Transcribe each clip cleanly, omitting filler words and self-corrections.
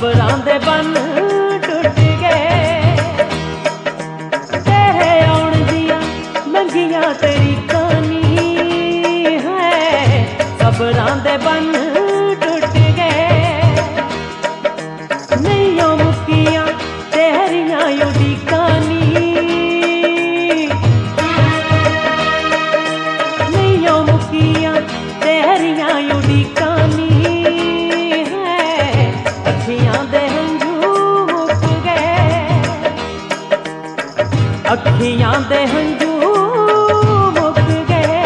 सब्रां दे बन टुट गए, तेरे आउण दियां लंघियां तरीकां नी है, सब्रां दे बन टुट गए, नहीं मुक्कियां तेरियां उड़ीकां नी, नहीं मुक्कियां तेरियां उड़ीकां नी है, अखियां दे हंझू मुक गए, अखियां दे हंझू मुक गए।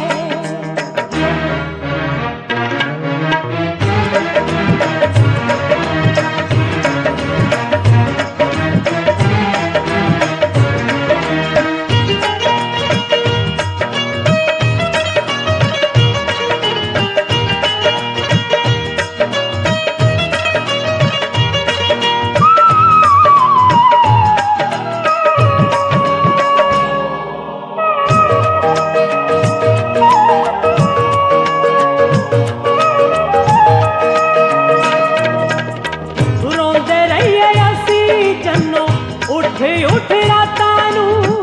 उठ रातां नूं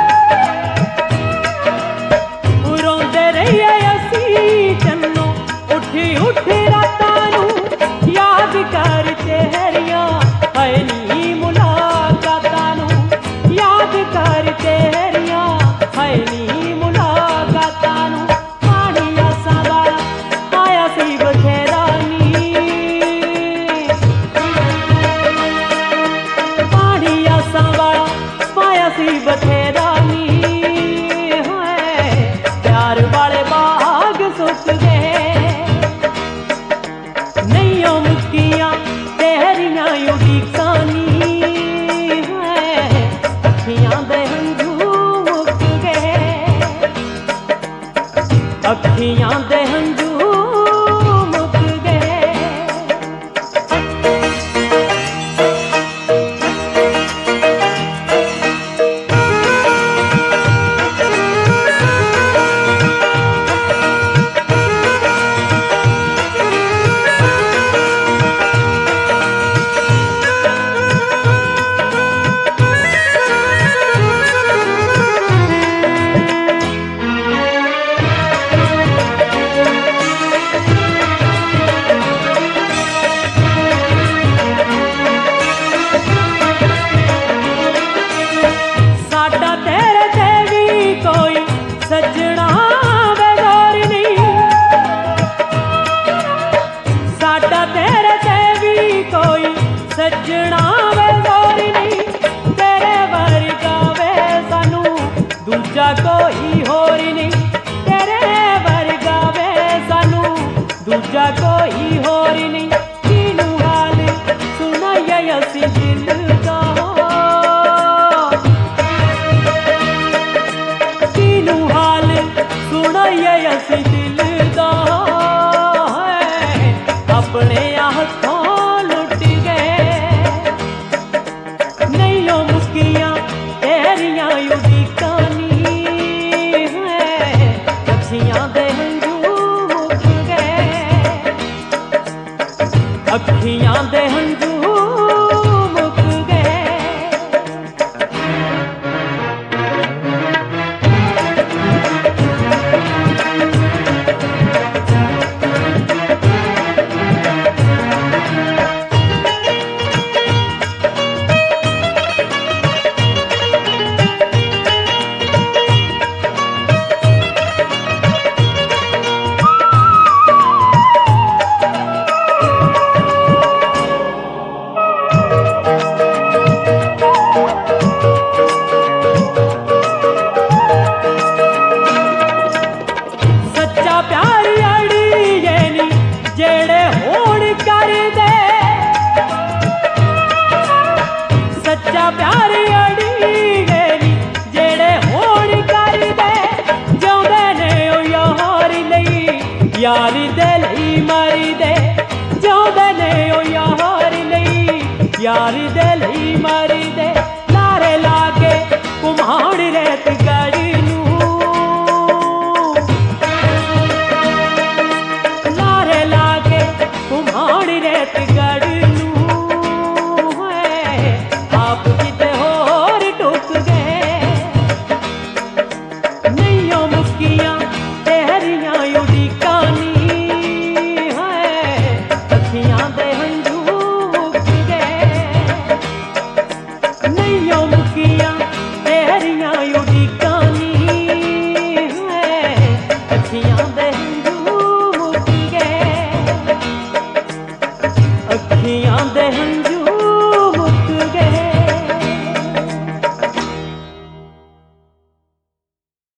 रोंदे रहिए असीं चन्नो, उठ रातां नूं याद कर तेरियां है नी मुलाकातां नूं, याद कर तेरियां है नी मुलाकातां नूं, पानी आसां वाला आया सी बखेरा नी, पानी आसां वाला पाया सी बथेरा नी है, प्यार वाले बाग सुक गए, नहीं मुक्कियां तेरियां उड़ीकां नी है, अखियां दे हंझू मुक गए, अखियां दे हंझू मुक गए। सजना वे गौर नहीं, साडा तेरे ते भी कोई सजना वे गौर नहीं, तेरे वर्गा वे सानू दूजा कोई होर नहीं, तेरे वर्गा वे सानू दूजा कोई होर नहीं, कीनू हाल सुनाइए असी दिल दा, सुनाइए असी दिल दा है, अपने हथों लुट गए, नहीं मुक्कियां तेरियां उड़ीकां नी है, अखियां दे हंझू मुक गए, अखियां दे हंझू मुक गए। जेड़े होण कर दे सच्चा प्यार अड़ी जेड़े होण कर दे, जिउंदे ने ओ यार लई यार दे लई मर दे, जिउंदे ने ओ यार लई यार दे लई मर दे, लारे लाके घुमाण रेत गड़ी लारे लाके घुमाण रेत गड़ नूं हंगामे